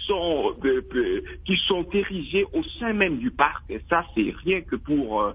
sont érigées au sein même du parc. Et ça, c'est rien que pour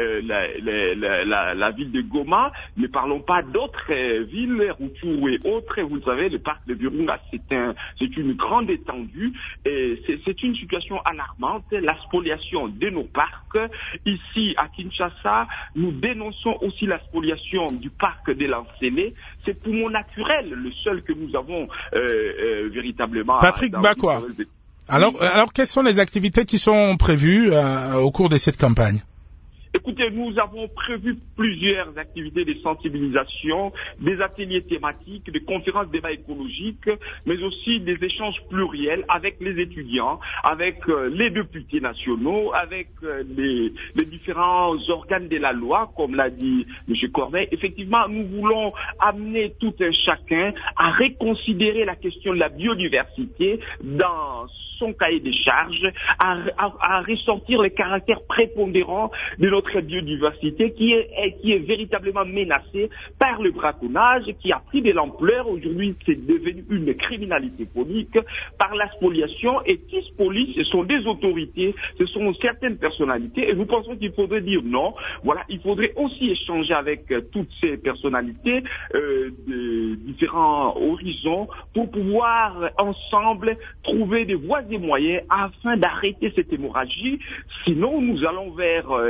la ville de Goma. Ne parlons pas d'autres villes, Rutshuru et autres. Vous le savez, le parc de Virunga, c'est une grande étendue et c'est une situation alarmante, la spoliation de nos parcs. Ici, à Kinshasa, nous dénonçons aussi la spoliation du parc de l'Ancené. C'est poumon naturel, le seul que nous avons véritablement. Patrick Bakwa, alors quelles sont les activités qui sont prévues au cours de cette campagne? Écoutez, nous avons prévu plusieurs activités de sensibilisation, des ateliers thématiques, des conférences débats écologiques, mais aussi des échanges pluriels avec les étudiants, avec les députés nationaux, avec les différents organes de la loi, comme l'a dit M. Corneille. Effectivement, nous voulons amener tout un chacun à reconsidérer la question de la biodiversité dans son cahier des charges, à ressortir les caractères prépondérants de notre biodiversité qui est véritablement menacée par le braconnage, qui a pris de l'ampleur. Aujourd'hui, c'est devenu une criminalité phonique, par la spoliation, et qui spolie, ce sont des autorités, ce sont certaines personnalités, et nous pensons qu'il faudrait dire non. Voilà, il faudrait aussi échanger avec toutes ces personnalités de différents horizons pour pouvoir ensemble trouver des voies et moyens afin d'arrêter cette hémorragie. Sinon, nous allons vers la catastrophe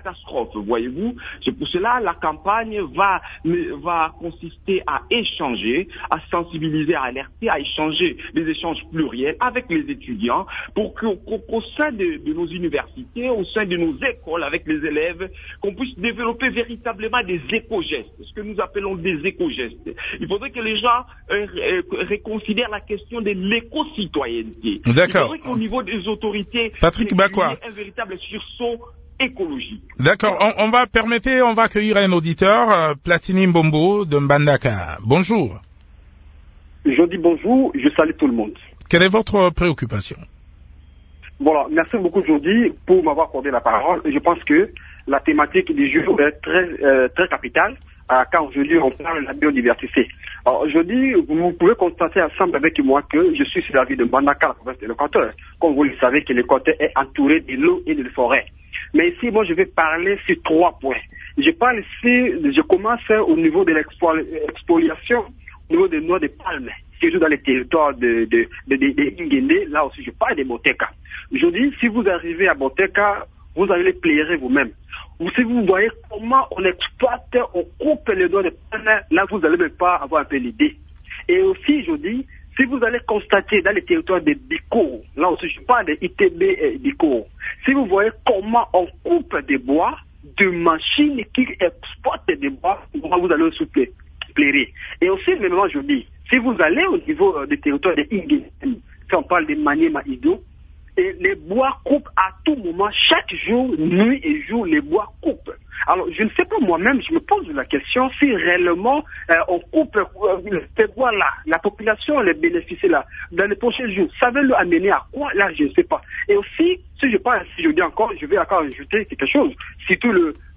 catastrophe, voyez-vous. C'est pour cela la campagne va consister à échanger, à sensibiliser, à alerter, à échanger des échanges pluriels avec les étudiants pour qu'au sein de nos universités, au sein de nos écoles, avec les élèves, qu'on puisse développer véritablement des éco-gestes, ce que nous appelons des éco-gestes. Il faudrait que les gens reconsidèrent la question de l'éco-citoyenneté. D'accord. Il faudrait qu'au niveau des autorités, Patrick Bakwa, un véritable sursaut écologique. D'accord, on va accueillir un auditeur, Platini Mbombo de Mbandaka. Bonjour. Je dis bonjour, je salue tout le monde. Quelle est votre préoccupation? Voilà, merci beaucoup Jody pour m'avoir accordé la parole. Je pense que la thématique du jour est très capitale quand aujourd'hui on parle de la biodiversité. Alors Jody, vous pouvez constater ensemble avec moi que je suis sur la ville de Mbandaka, la province de l'Équateur. Comme vous le savez, que l'Équateur est entouré de l'eau et de forêts. Mais ici, moi, je vais parler sur 3 points. Je commence au niveau de l'expoliation, au niveau des noix de palme, surtout dans les territoires de Ingende. Là aussi, je parle de Boteka. Je dis, si vous arrivez à Boteka, vous allez plairer vous-même. Si vous voyez comment on exploite, on coupe les noix de palme, là, vous n'allez même pas avoir un peu l'idée. Et aussi, je dis, si vous allez constater dans les territoires de Biko, là aussi je parle de ITB et Biko, si vous voyez comment on coupe des bois de machines qui exploitent des bois, vous allez aussi plairer. Et aussi, même moi je dis, si vous allez au niveau des territoires de Ingeni, si on parle de Maniema Ido, et les bois coupent à tout moment, chaque jour, nuit et jour, les bois coupent. Alors, je ne sais pas moi-même, je me pose la question si réellement on coupe ces bois-là, la population les bénéficie là, dans les prochains jours, ça va le amener à quoi? Là, je ne sais pas. Et aussi, si je dis encore, je vais encore ajouter quelque chose, surtout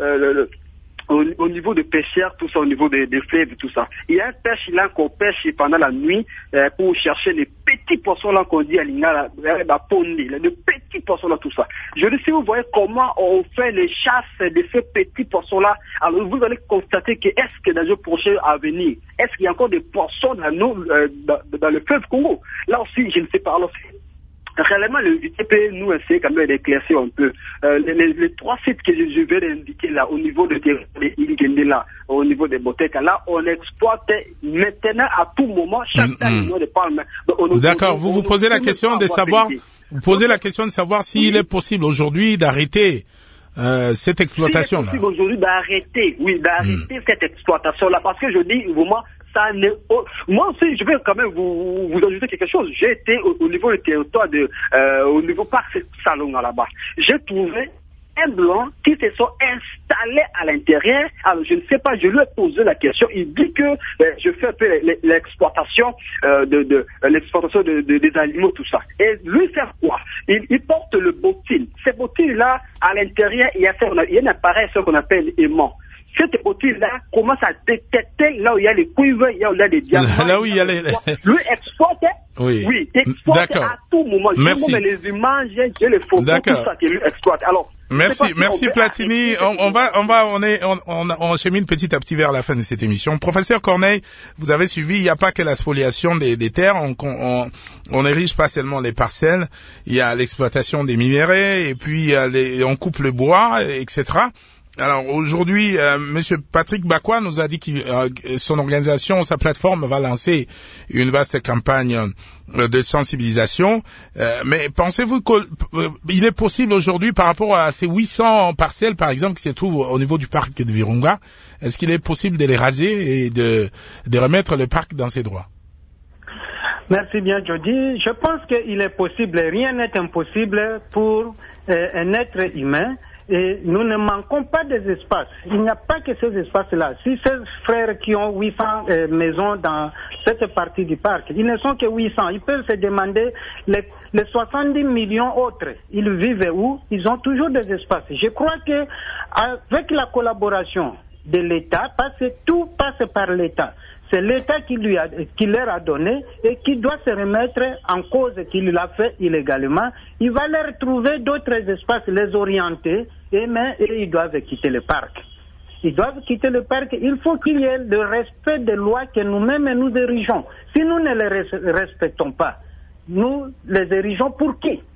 au niveau des pêcheurs, tout ça, au niveau des fleuves, tout ça. Il y a un pêche là qu'on pêche pendant la nuit pour chercher les petits poissons là qu'on dit à l'Inga, la pondée, les petits poissons là, tout ça. Je ne sais si vous voyez comment on fait les chasses de ces petits poissons là. Alors vous allez constater que est-ce que dans le prochain avenir, est-ce qu'il y a encore des poissons dans le fleuve Congo? Là aussi, je ne sais pas. Alors, réellement, le VTP nous essaie quand même d'éclaircir un peu. Les 3 sites que je vais indiquer là, au niveau de Ingende là, au niveau des Boteka, là, on exploite maintenant à tout moment chaque année de palme. D'accord, vous posez la question de savoir, s'il est possible aujourd'hui d'arrêter cette exploitation là. C'est possible aujourd'hui d'arrêter cette exploitation là, parce que je dis vraiment, moi aussi, je vais quand même vous ajouter quelque chose. J'ai été au niveau du territoire au niveau parc Salonga là-bas. J'ai trouvé un blanc qui se sont installés à l'intérieur. Alors, je ne sais pas, je lui ai posé la question. Il dit que je fais un peu l'exploitation l'exploitation des animaux, tout ça. Et lui, c'est quoi? Il porte le bottine. Ces bottines-là, à l'intérieur, il y a un appareil, ce qu'on appelle aimant. Cette bottine-là commence à détecter là où il y a les cuivres, là où il y a les diamants. Là où il y a les... Lui exploite, exploite à tout moment. Merci. Je les images, j'ai les photos, tout ça qu'il lui exploite. Alors, merci Platini. On chemine petit à petit vers la fin de cette émission. Professeur Corneille, vous avez suivi, il n'y a pas que la spoliation des terres, on érige pas seulement les parcelles, il y a l'exploitation des minéraux, et puis on coupe le bois, etc. Alors aujourd'hui, Monsieur Patrick Bakwa nous a dit que son organisation, sa plateforme va lancer une vaste campagne de sensibilisation. Mais pensez-vous qu'il est possible aujourd'hui, par rapport à ces 800 parcelles, par exemple, qui se trouvent au niveau du parc de Virunga, est-ce qu'il est possible de les raser et de remettre le parc dans ses droits? Merci bien, Jody. Je pense qu'il est possible, rien n'est impossible pour un être humain. Et nous ne manquons pas des espaces. Il n'y a pas que ces espaces-là. Si ces frères qui ont 800 maisons dans cette partie du parc, ils ne sont que 800. Ils peuvent se demander les 70 millions autres. Ils vivent où? Ils ont toujours des espaces. Je crois que avec la collaboration de l'État, parce que tout passe par l'État. C'est l'État qui leur a donné et qui doit se remettre en cause qu'il l'a fait illégalement. Il va leur trouver d'autres espaces, les orienter, et ils doivent quitter le parc. Ils doivent quitter le parc. Il faut qu'il y ait le respect des lois que nous-mêmes nous érigeons. Si nous ne les respectons pas, nous les érigeons pour qui?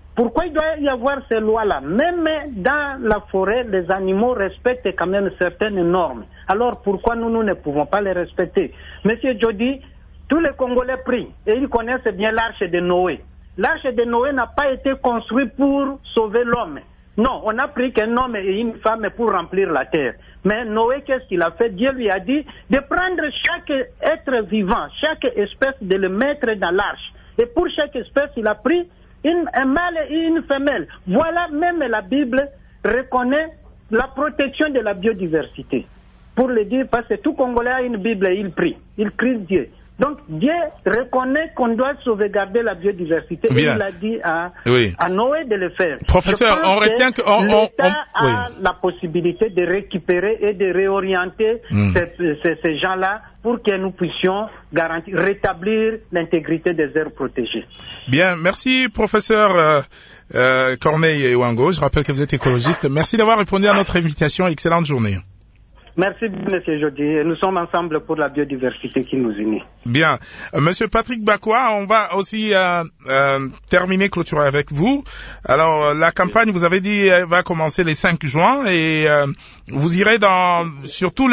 Pourquoi il doit y avoir ces lois-là? Même dans la forêt, les animaux respectent quand même certaines normes. Alors pourquoi nous ne pouvons pas les respecter? Monsieur Jody, tous les Congolais prient et ils connaissent bien l'arche de Noé. L'arche de Noé n'a pas été construite pour sauver l'homme. Non, on a pris qu'un homme et une femme pour remplir la terre. Mais Noé, qu'est-ce qu'il a fait? Dieu lui a dit de prendre chaque être vivant, chaque espèce, de le mettre dans l'arche. Et pour chaque espèce, il a pris un mâle et une femelle. Voilà, même la Bible reconnaît la protection de la biodiversité. Pour le dire, parce que tout Congolais a une Bible et il prie. Il crie Dieu. Donc Dieu reconnaît qu'on doit sauvegarder la biodiversité. Et il a dit à Noé de le faire. Professeur, on retient que l'État a la possibilité de récupérer et de réorienter ces gens-là pour que nous puissions rétablir l'intégrité des aires protégées. Bien, merci professeur Corneille Ewango. Je rappelle que vous êtes écologiste. Merci d'avoir répondu à notre invitation. Excellente journée. Merci, M. Jody. Nous sommes ensemble pour la biodiversité qui nous unit. Bien. Monsieur Patrick Bakwa, on va aussi clôturer avec vous. Alors, la campagne, vous avez dit, va commencer les 5 juin et vous irez sur tous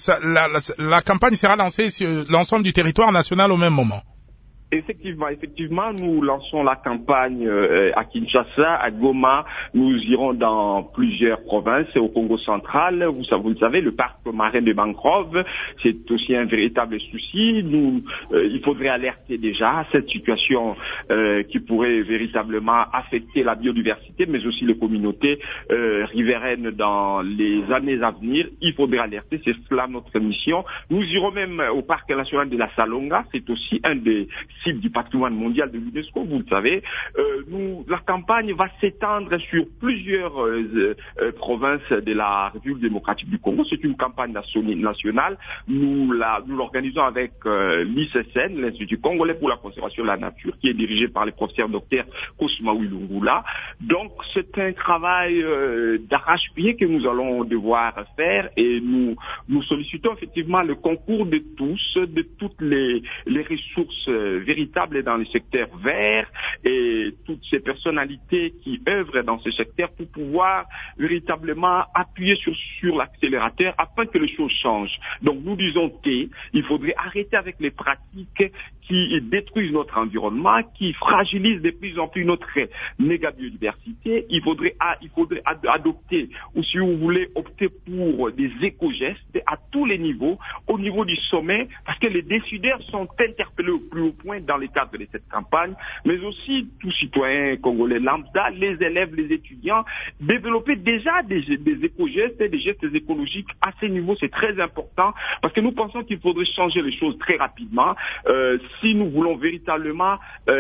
la campagne sera lancée sur l'ensemble du territoire national au même moment. Effectivement, nous lançons la campagne à Kinshasa, à Goma. Nous irons dans plusieurs provinces au Congo central. Vous le savez, le parc marin de Mangrove, c'est aussi un véritable souci. Il faudrait alerter déjà à cette situation qui pourrait véritablement affecter la biodiversité, mais aussi les communautés riveraines dans les années à venir. Il faudrait alerter, c'est cela notre mission. Nous irons même au parc national de la Salonga. C'est aussi un des sites du patrimoine mondial de l'UNESCO, vous le savez. La campagne va s'étendre sur plusieurs provinces de la République démocratique du Congo. C'est une campagne nationale. Nous l'organisons avec l'ICCN, l'Institut congolais pour la conservation de la nature, qui est dirigé par le professeur Dr Kosmaoui Lungula. Donc c'est un travail d'arrache-pied que nous allons devoir faire et nous sollicitons effectivement le concours de tous, de toutes les ressources véritables dans le secteur vert et toutes ces personnalités qui œuvrent dans ce secteur pour pouvoir véritablement appuyer sur l'accélérateur afin que les choses changent. Donc nous disons il faudrait arrêter avec les pratiques qui détruisent notre environnement, qui fragilisent de plus en plus notre méga biodiversité. Il faudrait adopter, ou si vous voulez, opter pour des éco-gestes à tous les niveaux, au niveau du sommet, parce que les décideurs sont interpellés au plus haut point dans le cadre de cette campagne, mais aussi tous citoyens congolais lambda, les élèves, les étudiants, développer déjà des éco-gestes et des gestes écologiques à ces niveaux, c'est très important, parce que nous pensons qu'il faudrait changer les choses très rapidement. Si nous voulons véritablement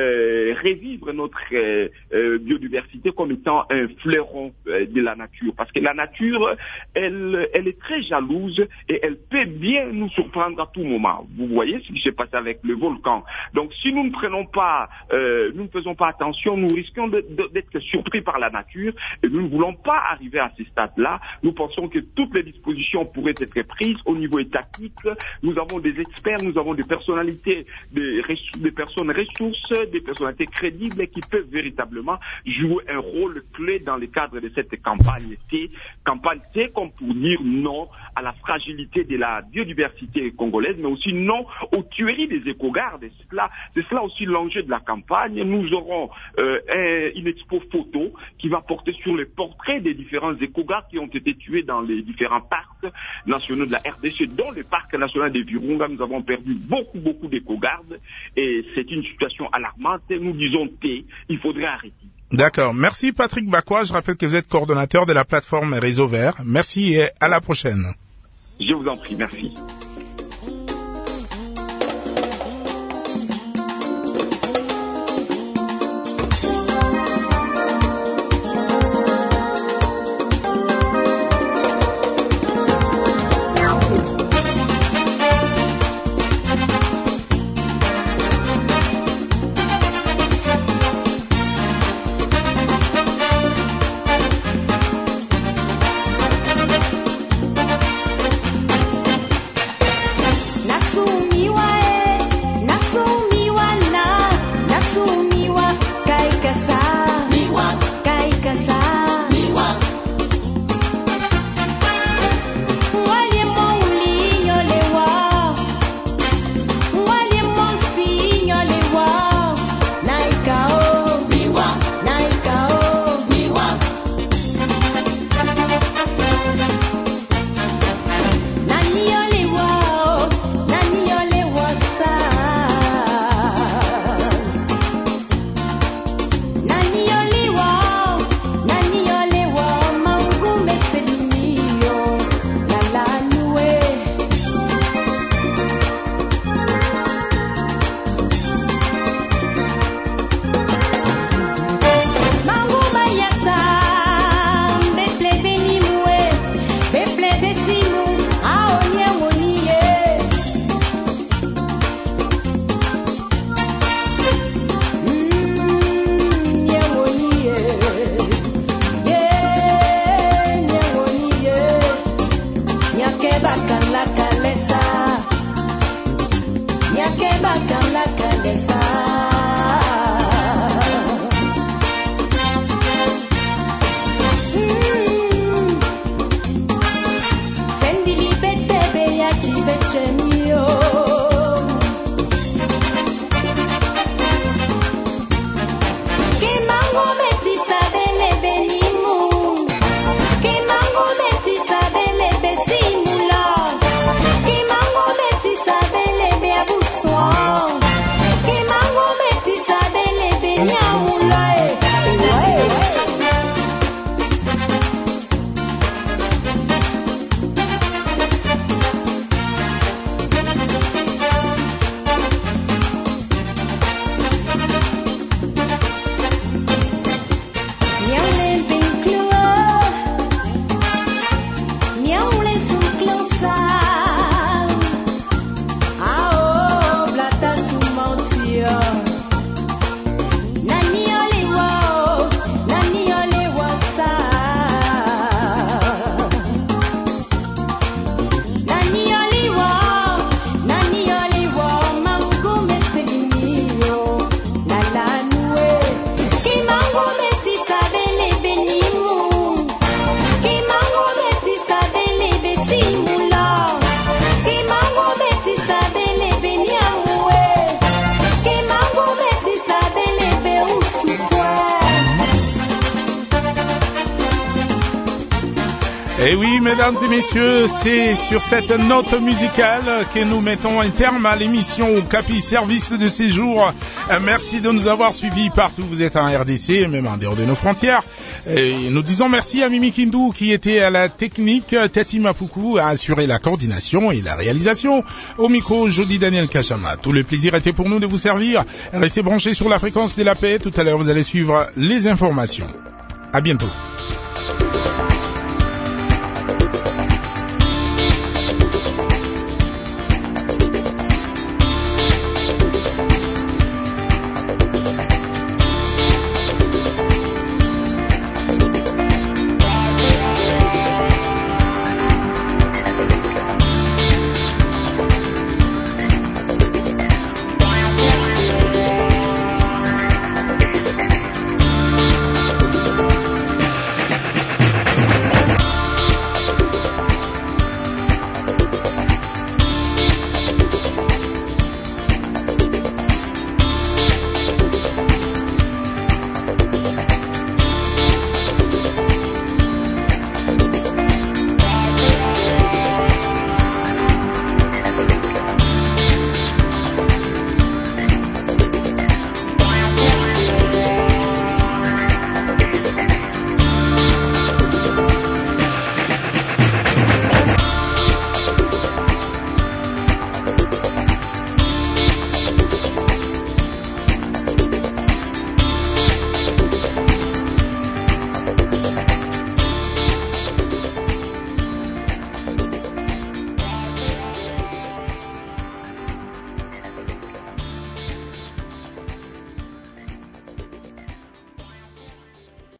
revivre notre biodiversité comme étant un fleuron de la nature, parce que la nature, elle est très jalouse et elle peut bien nous surprendre à tout moment. Vous voyez ce qui s'est passé avec le volcan. Donc si nous ne faisons pas attention, nous risquons d'être surpris par la nature et nous ne voulons pas arriver à ce stade-là. Nous pensons que toutes les dispositions pourraient être prises au niveau étatique. Nous avons des experts, nous avons des personnalités, des personnes ressources, des personnalités crédibles qui peuvent véritablement jouer un rôle clé dans le cadre de cette campagne T. Campagne T comme pour dire non à la fragilité de la biodiversité congolaise, mais aussi non aux tueries des écogardes. C'est cela aussi l'enjeu de la campagne. Nous aurons une expo photo qui va porter sur les portraits des différents écogardes qui ont été tués dans les différents parcs nationaux de la RDC, dont le parc national de Virunga. Nous avons perdu beaucoup d'écogardes et c'est une situation alarmante. Nous disons il faudrait arrêter. D'accord. Merci Patrick Bakwa. Je rappelle que vous êtes coordonnateur de la plateforme Réseau Vert. Merci et à la prochaine. Je vous en prie, merci. Et oui, mesdames et messieurs, c'est sur cette note musicale que nous mettons un terme à l'émission Okapi Service de séjour. Merci de nous avoir suivis partout où vous êtes en RDC, même en dehors de nos frontières. Et nous disons merci à Mimi Kindu qui était à la technique, Tati Mapuku a assuré la coordination et la réalisation. Au micro, Jody Daniel Kachama. Tout le plaisir était pour nous de vous servir. Restez branchés sur la fréquence de la paix. Tout à l'heure, vous allez suivre les informations. À bientôt.